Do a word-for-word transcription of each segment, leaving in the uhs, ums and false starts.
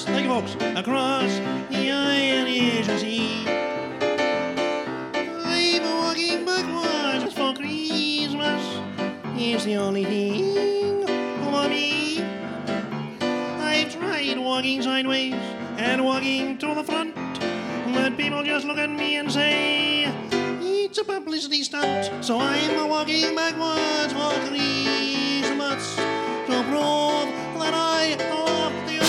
thank you folks, across the Irish Sea. I'm walking backwards for Christmas. It's the only thing for me. I've tried walking sideways and walking to the front, but people just look at me and say, it's a publicity stunt. So I'm walking backwards for Christmas to prove that I love the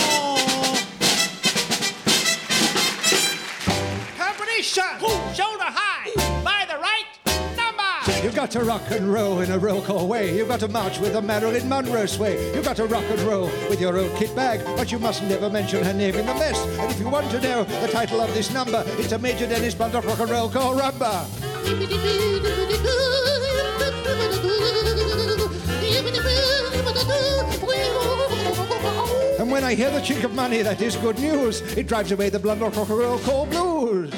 all. Competition! Shoulder high! By the right number! You've got to rock and roll in a roll call way. You've got to march with a Marilyn Monroe sway. You've got to rock and roll with your old kit bag, but you must never mention her name in the mess. And if you want to know the title of this number, it's a Major Dennis Blunt rock and roll call rumba. And when I hear the chink of money, that is good news. It drives away the Blunt rock and roll call blues.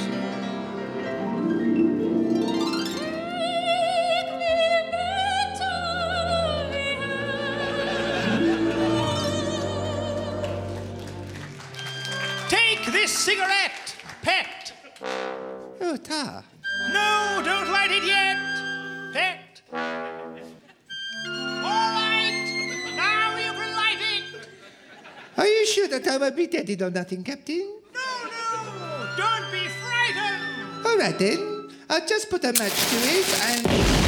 Take this cigarette, pet. Oh, ta. No, don't light it yet, pet. All right, now you can light it. Are you sure that I will be dead or nothing, Captain? No, no, don't be frightened. All right, then. I'll just put a match to it and...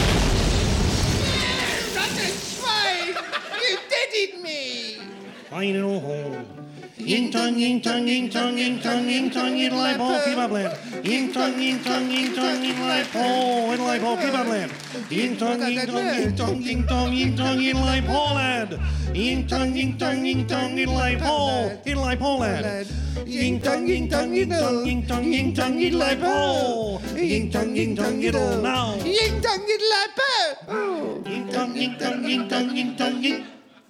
Rotten swine! You deaded me! Find it all home. Ying tong, ying tong, ying tong, ying tong, ying tong, ying like ball, keep up land. Ying tong, ying tong, ying tong, ying like ball, ying like ball, keep up land. Ying tong, ying tong, ying tong, ying tong, ying tong, ying like ball lad. Ying tong, ying tong, ying tong, ying like ball, ying like ball lad. Ying tong, ying tong, ying tong, ying tong, ying tong, ying like ball. Ying tong, ying tong, ying tong, now. Ying tong, ying like ball. Oh. Ying tong, ying tong, ying tong, ying tong, ying.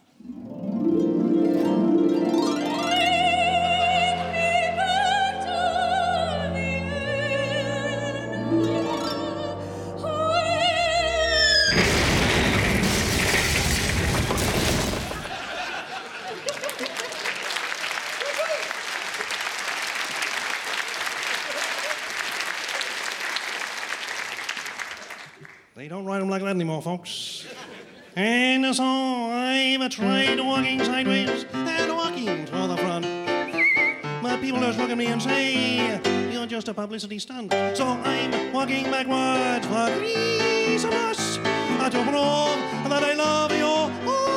They don't write them like that anymore, folks. And so I've tried walking sideways and walking to the front. But people just look at me and say, you're just a publicity stunt. So I'm walking backwards for Christmas to prove that I love you all.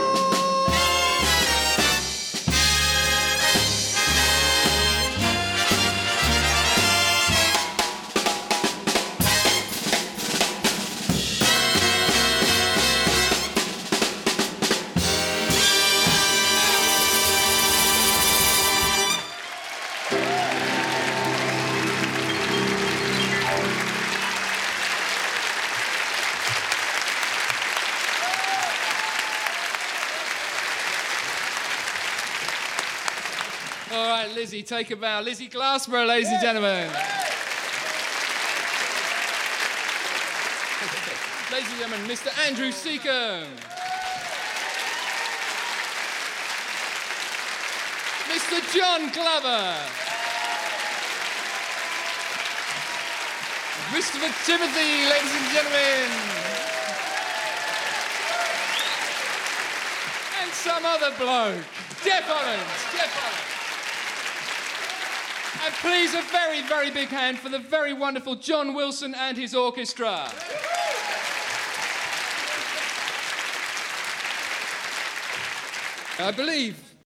All right, Lizzie, take a bow. Lizzie Glassborough, ladies and gentlemen. Ladies and gentlemen, Mister Andrew Seacombe. Mister John Glover. Mister Timothy, ladies and gentlemen. And some other bloke. Jeff Holland. Jeff Holland. And please, a very, very big hand for the very wonderful John Wilson and his orchestra. I believe